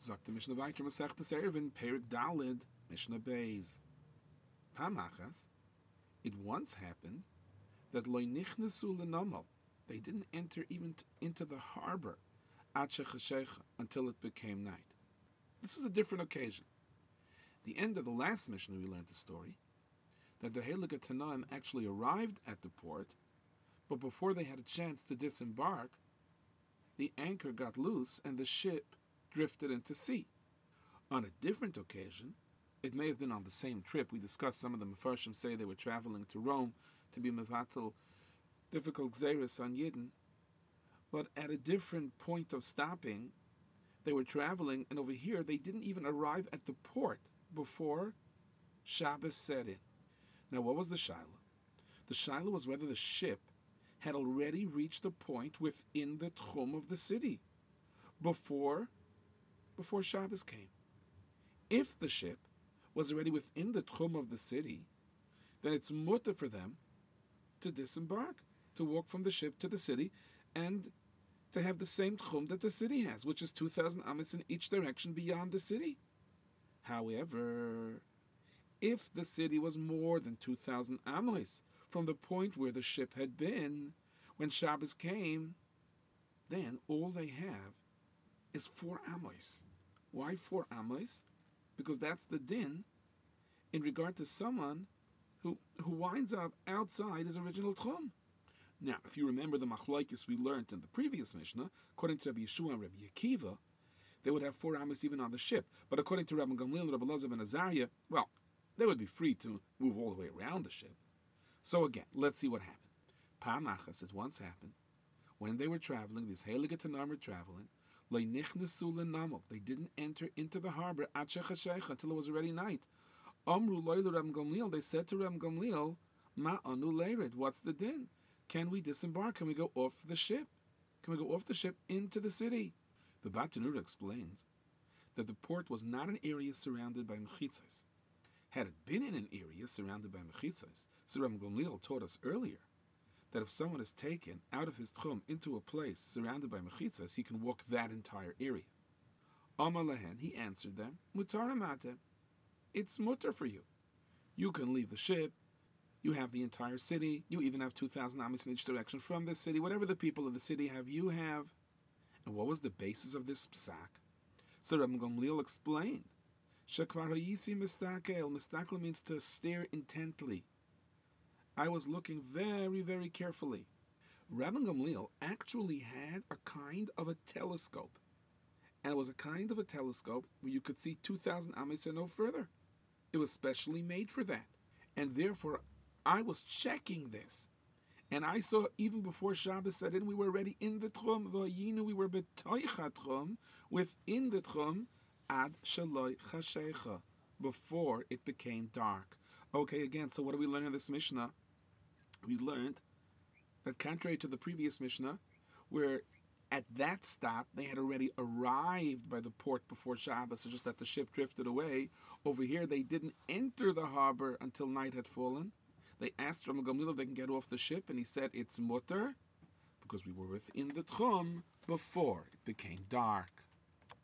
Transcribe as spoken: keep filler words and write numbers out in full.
Sagt the Mishnah weiter, Masechtes Eruvin, Perik Dalid, Mishnah Beis. Pamachas, it once happened that Lo Nichnesu L'Nomal, they didn't enter even t- into the harbor, Ad Shechashecha, until it became night. This is a different occasion. The end of the last Mishnah we learned the story, that the Heilige Tanaim actually arrived at the port, but before they had a chance to disembark, the anchor got loose and the ship drifted into sea. On a different occasion, it may have been on the same trip. We discussed some of the Mefarshim say they were traveling to Rome to be mevatel difficult gzeres on Yidden, but at a different point of stopping, they were traveling, and over here they didn't even arrive at the port before Shabbos set in. Now, what was the Shaila? The Shaila was whether the ship had already reached a point within the Tchum of the city before, before Shabbos came. If the ship was already within the Tchum of the city, then it's mutter for them to disembark, to walk from the ship to the city, and to have the same Tchum that the city has, which is two thousand amas in each direction beyond the city. However, if the city was more than two thousand amos from the point where the ship had been when Shabbos came, then all they have is four amos. Why four amos? Because that's the din in regard to someone who, who winds up outside his original tchum. Now, if you remember the machlokes we learned in the previous Mishnah, according to Rabbi Yeshua and Rabbi Akiva, they would have four amos even on the ship. But according to Rabbi Gamliel, Rabbi Elazar ben Azariah, well, they would be free to move all the way around the ship. So again, let's see what happened. Pa'amachas, it once happened, when they were traveling, these Heilige Tanaim were traveling, Lo nichnesu l'namel, they didn't enter into the harbor at Shechashecha until it was already night. Amru loy Rabbi Gamliel, they said to Rabbi Gamliel, Ma anu leirid, what's the din? Can we disembark? Can we go off the ship? Can we go off the ship into the city? The Batanura explains that the port was not an area surrounded by mechitzas. Had it been in an area surrounded by mechitzas, so Rabbi Gamliel taught us earlier that if someone is taken out of his tchum into a place surrounded by mechitzas, he can walk that entire area. Amar lehen, he answered them, mutar amate, it's mutar for you. You can leave the ship. You have the entire city. You even have two thousand amos in each direction from the city. Whatever the people of the city have, you have. And what was the basis of this psak? So Rabbi Gamliel explained, Shekvar hayisi mistakel. Mistakel means to stare intently. I was looking very, very carefully. Rabbi Gamliel actually had a kind of a telescope. And it was a kind of a telescope where you could see two thousand amos and no further. It was specially made for that. And therefore, I was checking this. And I saw even before Shabbos set in, we were already in the Tchum. V'ayinu, we were betoicha Tchum, within the Tchum, ad shaloi chashecha, before it became dark. Okay, again, so what do we learn in this Mishnah? We learned that contrary to the previous Mishnah, where at that stop they had already arrived by the port before Shabbos, it's just that the ship drifted away. Over here, they didn't enter the harbor until night had fallen. They asked Rabbi Gamliel if they can get off the ship, and he said it's mutter because we were within the tchum before it became dark.